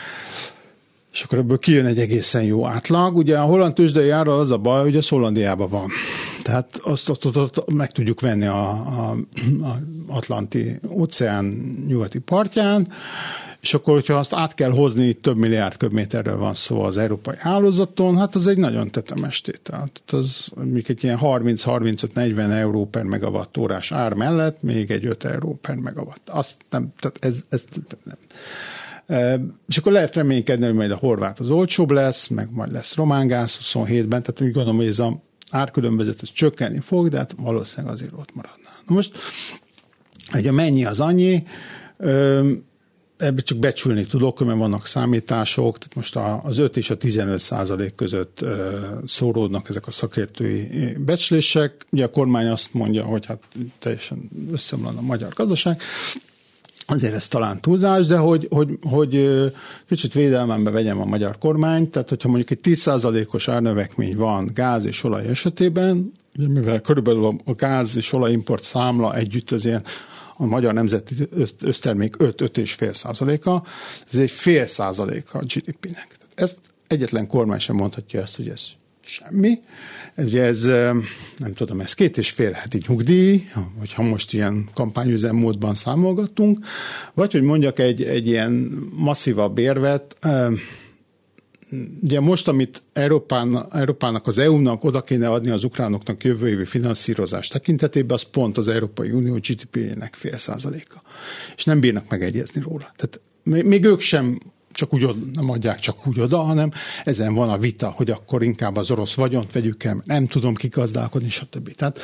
És akkor ebből kijön egy egészen jó átlag. Ugye a holland tőzsdei árral az a baj, hogy az Hollandiában van. Tehát azt meg tudjuk venni a Atlanti óceán nyugati partján, és akkor, hogyha azt át kell hozni, több milliárd köbméterről van szó az európai hálózaton, hát az egy nagyon tetemes tétel. Tehát az mondjuk egy ilyen 30-35-40 euró per megawattórás ár mellett még egy 5 euró per megawatt. Azt nem, tehát ez nem. És akkor lehet reménykedni, hogy majd a horvát az olcsóbb lesz, meg majd lesz román gáz 27-ben, tehát úgy gondolom, hogy ez az árkülönbözet csökkenni fog, de hát valószínűleg azért ott maradna. Na most, ugye mennyi az annyi, ebben csak becsülni tudok, mert vannak számítások, tehát most az 5 és a 15% között szóródnak ezek a szakértői becslések. Ugye a kormány azt mondja, hogy hát teljesen összeomlana a magyar gazdaság, azért ez talán túlzás, de hogy kicsit védelmembe vegyem a magyar kormányt, tehát hogyha mondjuk egy 10%-os árnövekmény van gáz és olaj esetében, mivel körülbelül a gáz és olajimport számla együtt az ilyen a magyar nemzeti össztermék 5-5,5%, ez egy 0,5% a GDP-nek. Ezt egyetlen kormány sem mondhatja ezt, hogy ez semmi. Ugye ez, nem tudom, ez 2,5 heti nyugdíj, hogyha most ilyen kampányüzemmódban számolgattunk, vagy hogy mondjak egy ilyen masszívabb érvet, ugye most, amit Európának, az EU-nak oda kéne adni az ukránoknak jövő évi finanszírozás tekintetében, az pont az Európai Unió GDP-jének 0,5%. És nem bírnak megegyezni róla. Tehát még ők sem csak úgy nem adják csak úgy oda, hanem ezen van a vita, hogy akkor inkább az orosz vagyont vegyük el, nem tudom kigazdálkodni, stb. Tehát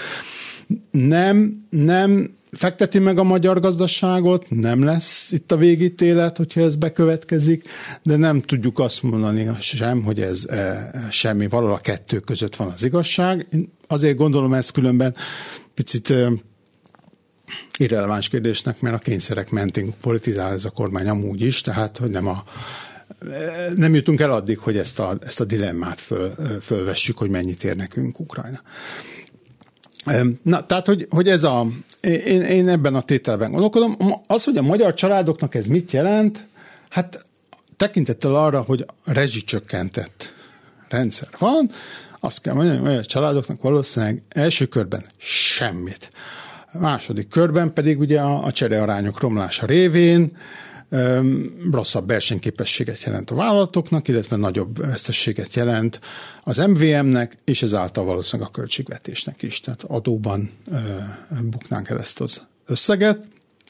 nem fekteti meg a magyar gazdaságot, nem lesz itt a végítélet, hogyha ez bekövetkezik, de nem tudjuk azt mondani sem, hogy ez semmi, valahol a kettő között van az igazság. Én azért gondolom ezt különben picit irreleváns kérdésnek, mert a kényszerek mentén politizál ez a kormány amúgy is, tehát hogy nem jutunk el addig, hogy ezt a dilemmát fölvessük, hogy mennyit ér nekünk Ukrajna. Na, tehát, hogy ez én ebben a tételben gondolkodom. Az, hogy a magyar családoknak ez mit jelent, hát tekintettel arra, hogy rezsicsökkentett rendszer van, azt kell mondani, hogy a családoknak valószínűleg első körben semmit. A második körben pedig ugye a cserearányok romlása révén rosszabb versenyképességet jelent a vállalatoknak, illetve nagyobb veszteséget jelent az MVM-nek, és ezáltal valószínűleg a költségvetésnek is. Tehát adóban buknánk el ezt az összeget.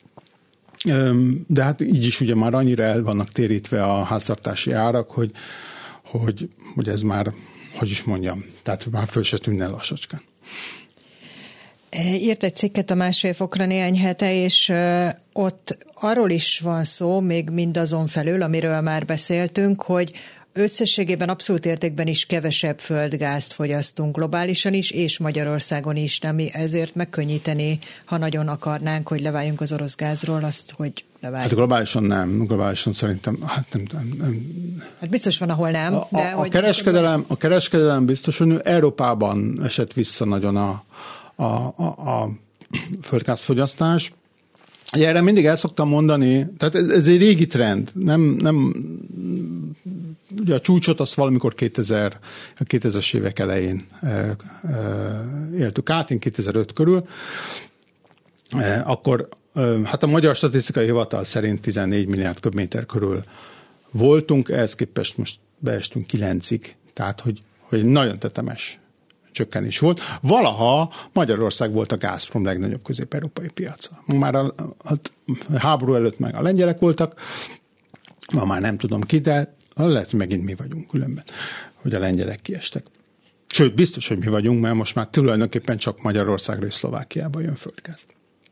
De hát így is ugye már annyira el vannak térítve a háztartási árak, hogy ez már, hogy is mondjam, tehát már föl se tűnne lassacskán. Írt egy cikket a Másfél fokra néhány hete, és ott arról is van szó, még mindazon felül, amiről már beszéltünk, hogy összességében abszolút értékben is kevesebb földgázt fogyasztunk globálisan is, és Magyarországon is, ami ezért megkönnyíteni, ha nagyon akarnánk, hogy leváljunk az orosz gázról, azt, hogy leváljunk. Hát globálisan nem, globálisan szerintem, nem. Hát biztos van, ahol nem. De a kereskedelem biztos, hogy Európában esett vissza nagyon a földgázfogyasztás. Ugye erre mindig el szoktam mondani, tehát ez egy régi trend, nem ugye a csúcsot azt valamikor 2000-es évek elején éltük át, én 2005 körül, akkor hát a Magyar Statisztikai Hivatal szerint 14 milliárd köbméter körül voltunk, ehhez képest most beestünk 9-ig, tehát hogy nagyon tetemes csökkenés volt. Valaha Magyarország volt a Gazprom legnagyobb közép-európai piaca. Már a háború előtt meg a lengyelek voltak, ma már nem tudom ki, de lehet, hogy megint mi vagyunk különben, hogy a lengyelek kiestek. Sőt, biztos, hogy mi vagyunk, mert most már tulajdonképpen csak Magyarországra és Szlovákiába jön földgáz.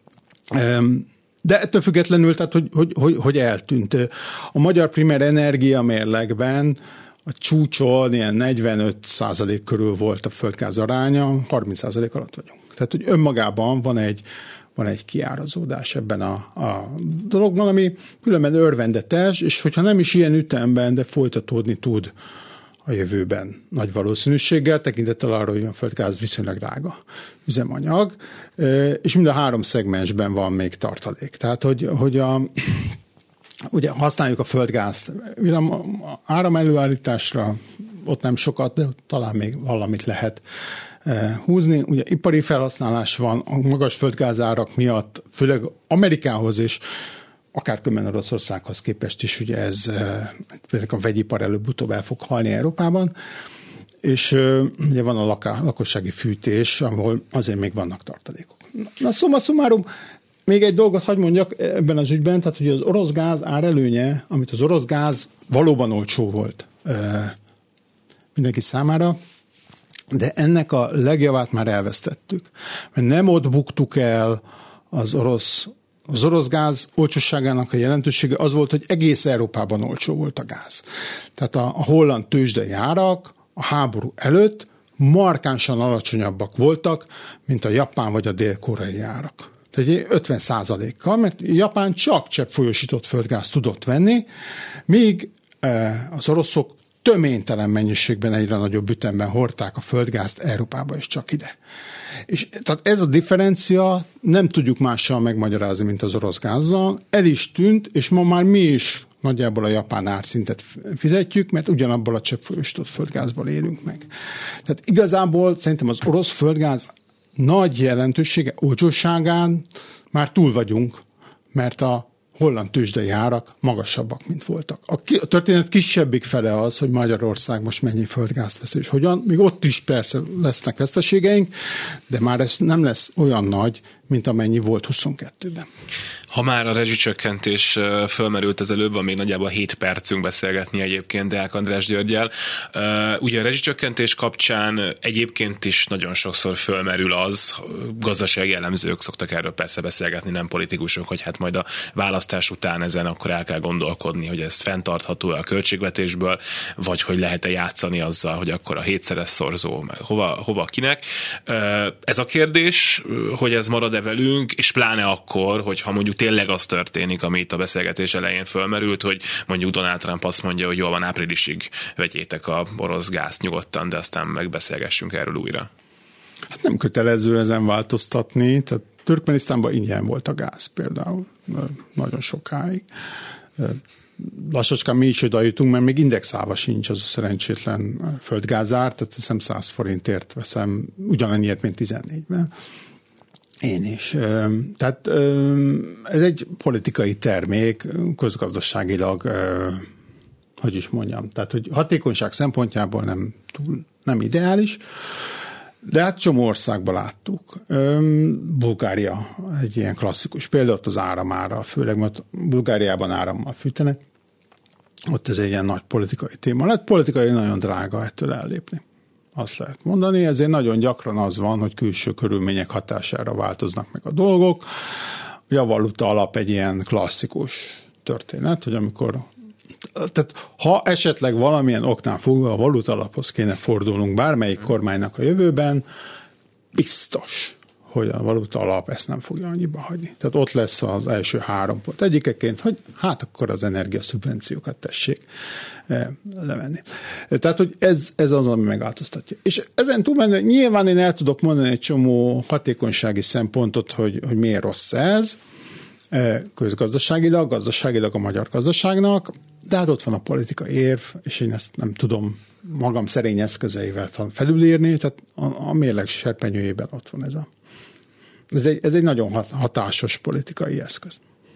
De ettől függetlenül, tehát, hogy eltűnt. A magyar primer energia mérlegben a csúcson ilyen 45% körül volt a földgáz aránya, 30% alatt vagyunk. Tehát, hogy önmagában van egy kiárazódás ebben a dologban, ami különben örvendetes, és hogyha nem is ilyen ütemben, de folytatódni tud a jövőben nagy valószínűséggel, tekintettel arra, hogy a földgáz viszonylag drága üzemanyag, és mind a 3 szegmensben van még tartalék. Tehát, hogy ugye használjuk a földgázt áram előállításra, ott nem sokat, de talán még valamit lehet húzni. Ugye ipari felhasználás van, a magas földgázárak miatt, főleg Amerikához és akár különben Oroszországhoz képest is, ugye ez például a vegyipar előbb-utóbb el fog halni Európában, és ugye van a lakossági fűtés, ahol azért még vannak tartalékok. Na summa summarum, még egy dolgot hadd mondjak ebben az ügyben, tehát hogy az orosz gáz árelőnye, amit az orosz gáz valóban olcsó volt mindenki számára, de ennek a legjavát már elvesztettük. Mert nem ott buktuk el az orosz gáz olcsosságának a jelentősége az volt, hogy egész Európában olcsó volt a gáz. Tehát a holland tőzsdei árak a háború előtt markánsan alacsonyabbak voltak, mint a japán vagy a dél-koreai árak. Tehát 50%-kal, mert Japán csak cseppfolyósított földgáz tudott venni, míg az oroszok töménytelen mennyiségben egyre nagyobb ütemben hordták a földgázt Európába és csak ide. És tehát ez a differencia nem tudjuk mással megmagyarázni, mint az orosz gázzal. El is tűnt, és ma már mi is nagyjából a japán árszintet fizetjük, mert ugyanabból a cseppfolyósított földgázból élünk meg. Tehát igazából szerintem az orosz földgáz nagy jelentősége, olcsóságán már túl vagyunk, mert a holland tőzsdei árak magasabbak, mint voltak. A történet kisebbik fele az, hogy Magyarország most mennyi földgázt vesz, és hogyan. Még ott is persze lesznek veszteségeink, de már ez nem lesz olyan nagy, mint amennyi volt 22-ben. Ha már a rezsicsökkentés fölmerült az előbb, van még nagyjából 7 percünk beszélgetni egyébként Deák András Györggyel. Ugye a rezsicsökkentés kapcsán egyébként is nagyon sokszor fölmerül az, gazdasági elemzők szoktak erről persze beszélgetni, nem politikusok, hogy hát majd a választás után ezen akkor el kell gondolkodni, hogy ez fenntartható a költségvetésből, vagy hogy lehet-e játszani azzal, hogy akkor a 7-szeres szorzó, hova kinek. Ez a kérdés, hogy ez marad-e velünk, és pláne akkor, hogyha mondjuk tényleg az történik, ami itt a beszélgetés elején fölmerült, hogy mondjuk Donald Trump azt mondja, hogy jól van, áprilisig vegyétek a orosz gázt nyugodtan, de aztán megbeszélgessünk erről újra. Hát nem kötelező ezen változtatni, tehát Türkmenisztánban ingyen volt a gáz például, nagyon sokáig. lassacskán mi is oda jutunk, mert még indexálva sincs az a szerencsétlen földgázár, tehát hiszem 100 forintért veszem ugyanannyiért, mint 14-ben. Én is. Tehát ez egy politikai termék, közgazdaságilag, hogy is mondjam, tehát hogy hatékonyság szempontjából nem ideális, de hát csomó országban láttuk. Bulgária egy ilyen klasszikus példa, ott az áramára, főleg mert Bulgáriában árammal fűtenek, ott ez egy ilyen nagy politikai téma lett. Politikai nagyon drága ettől ellépni. Azt lehet mondani, ezért nagyon gyakran az van, hogy külső körülmények hatására változnak meg a dolgok. Ugye a valuta alap egy ilyen klasszikus történet, hogy amikor, tehát ha esetleg valamilyen oknál fogva a valuta alaphoz kéne fordulnunk bármelyik kormánynak a jövőben, biztos, hogy a valuta alap ezt nem fogja annyiba hagyni. Tehát ott lesz az első 3 pont egyikeként, hogy hát akkor az energiaszubvenciókat tessék levenni. Tehát, hogy ez az, ami megváltoztatja. És ezen túlmenően nyilván én el tudok mondani egy csomó hatékonysági szempontot, hogy miért rossz ez, közgazdaságilag, gazdaságilag a magyar gazdaságnak, de hát ott van a politikai érv, és én ezt nem tudom magam szerény eszközeivel felülírni, tehát a mérleg serpenyőjében ott van ez egy nagyon hatásos politikai eszköz.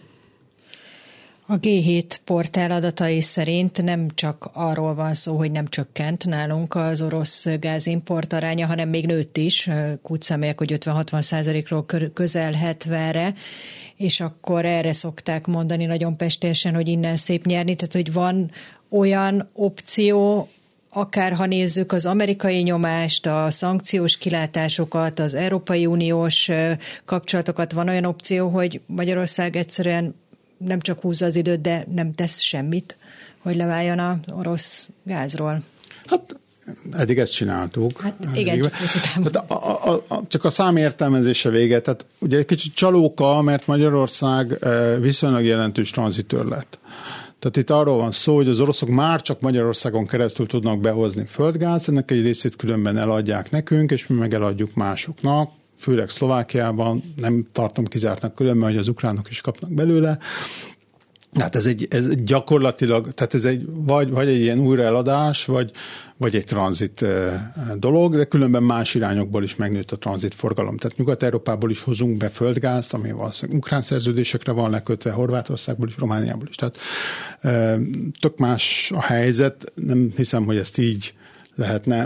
A G7 portál adatai szerint nem csak arról van szó, hogy nem csökkent nálunk az orosz gázimport aránya, hanem még nőtt is, kulcsszámolják, hogy 50-60%-ról közel 70-re, és akkor erre szokták mondani nagyon pestélyesen, hogy innen szép nyerni, tehát hogy van olyan opció, akár ha nézzük az amerikai nyomást, a szankciós kilátásokat, az Európai Uniós kapcsolatokat, van olyan opció, hogy Magyarország egyszerűen nem csak húzza az időt, de nem tesz semmit, hogy leváljon az orosz gázról. Hát eddig ezt csináltuk. Hát igen, csak hosszú távon. Csak a számértelmezése vége. Tehát ugye egy kicsit csalóka, mert Magyarország viszonylag jelentős tranzitőr lett. Tehát itt arról van szó, hogy az oroszok már csak Magyarországon keresztül tudnak behozni földgázt, ennek egy részét különben eladják nekünk, és mi meg eladjuk másoknak, főleg Szlovákiában, nem tartom kizártnak különben, hogy az ukránok is kapnak belőle. Tehát ez gyakorlatilag, tehát ez vagy egy ilyen újraeladás, vagy egy tranzit dolog, de különben más irányokból is megnőtt a tranzit forgalom. Tehát Nyugat-Európából is hozunk be földgázt, ami valószínűleg ukrán szerződésekre van lekötve, Horvátországból is, Romániából is. Tehát tök más a helyzet, nem hiszem, hogy ezt így lehetne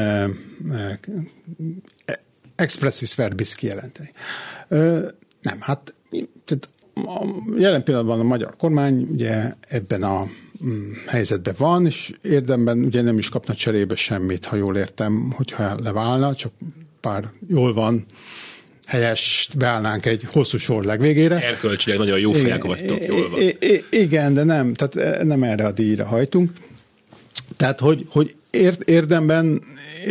expressis verbis kijelenteni. Nem, hát jelen pillanatban a magyar kormány ugye ebben a helyzetben van, és érdemben ugye nem is kapna cserébe semmit, ha jól értem, hogyha leválna, csak pár jól van, helyes, beállnánk egy hosszú sor legvégére. Erkölcsileg nagyon jó fejek vagytok, jól van. Igen, de nem, tehát nem erre a díjra hajtunk. Tehát, hogy érdemben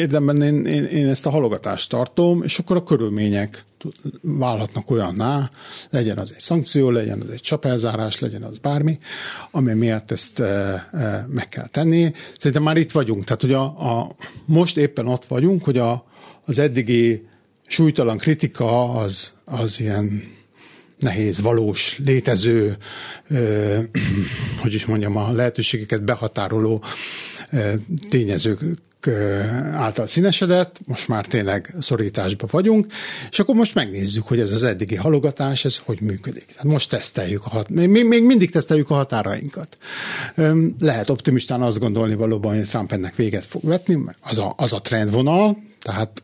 én ezt a halogatást tartom, és akkor a körülmények válhatnak olyanná, legyen az egy szankció, legyen az egy csapelzárás, legyen az bármi, ami miatt ezt meg kell tenni. Szerintem már itt vagyunk, tehát hogy most éppen ott vagyunk, hogy az eddigi súlytalan kritika az ilyen nehéz, valós, létező, hogy is mondjam, a lehetőségeket behatároló tényezők által színesedett, most már tényleg szorításban vagyunk, és akkor most megnézzük, hogy ez az eddigi halogatás, ez hogy működik. Tehát most teszteljük, még mindig teszteljük a határainkat. Lehet optimistán azt gondolni valóban, hogy Trump ennek véget fog vetni, az a trendvonal, tehát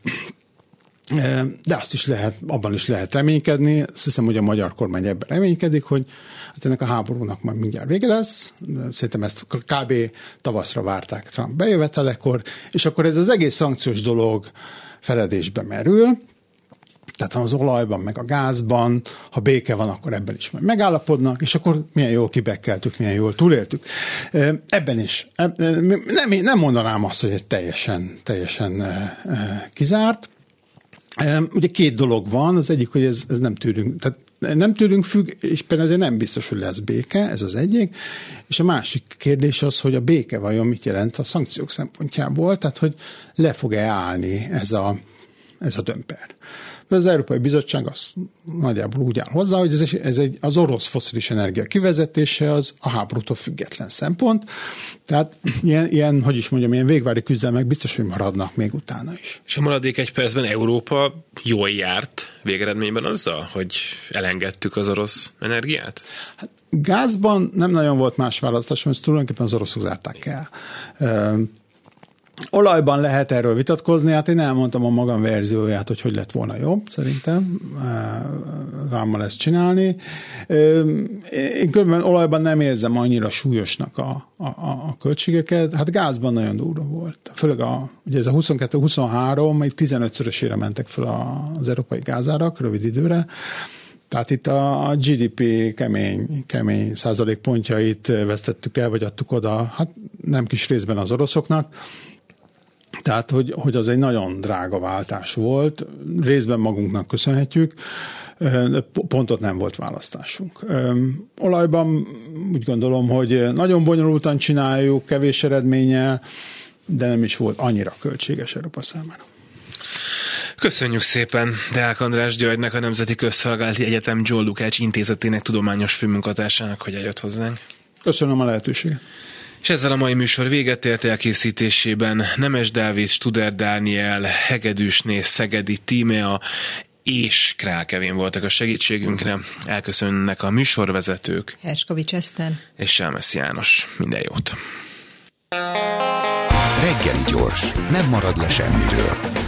de abban is lehet reménykedni. Azt hiszem, hogy a magyar kormány ebben reménykedik, hogy hát ennek a háborúnak már mindjárt vége lesz. Szerintem ezt kb. Tavaszra várták Trump bejövetelekor, és akkor ez az egész szankciós dolog feledésbe merül. Tehát az olajban, meg a gázban, ha béke van, akkor ebben is majd megállapodnak, és akkor milyen jól kibekkeltük, milyen jól túléltük. Ebben is. Nem mondanám azt, hogy ez teljesen kizárt. Ugye 2 dolog van, az egyik, hogy ez nem tőlünk függ, és például ezért nem biztos, hogy lesz béke, ez az egyik, és a másik kérdés az, hogy a béke vajon mit jelent a szankciók szempontjából, tehát hogy le fog-e állni ez a dömper. De az Európai Bizottság az nagyjából úgy áll hozzá, hogy az orosz fosszilis energia kivezetése az a háborútól független szempont. Tehát ilyen végvári küzdelmek biztos, hogy maradnak még utána is. És a maradék egy percben Európa jól járt végeredményben azzal, hogy elengedtük az orosz energiát? Hát gázban nem nagyon volt más választás, mert tulajdonképpen az oroszok zárták el. Olajban lehet erről vitatkozni, hát én elmondtam a magam verzióját, hogy lett volna jobb, szerintem vámmal ezt csinálni. Én különben olajban nem érzem annyira súlyosnak a költségeket, hát gázban nagyon durva volt. Főleg ugye ez a 22-23, még 15-szörösére mentek fel az európai gázárak rövid időre. Tehát itt a GDP kemény százalékpontjait vesztettük el, vagy adtuk oda, hát nem kis részben az oroszoknak. Tehát, hogy az egy nagyon drága váltás volt, részben magunknak köszönhetjük, pont ott nem volt választásunk. Olajban úgy gondolom, hogy nagyon bonyolultan csináljuk, kevés eredménnyel, de nem is volt annyira költséges Európa számára. Köszönjük szépen Deák András Györgynek, a Nemzeti Közszolgálati Egyetem John Lukács Intézetének tudományos főmunkatársának, hogy eljött hozzánk. Köszönöm a lehetőséget. És ezzel a mai műsor véget ért. Elkészítésében Nemes Dávid, Studer Dániel, Hegedűsné, Szegedi Tímea és Král Kevin voltak a segítségünkre. Elköszönnek a műsorvezetők. Herskovics Eszter és Selmesz János. Minden jót! Reggeli gyors, nem marad le semmiről.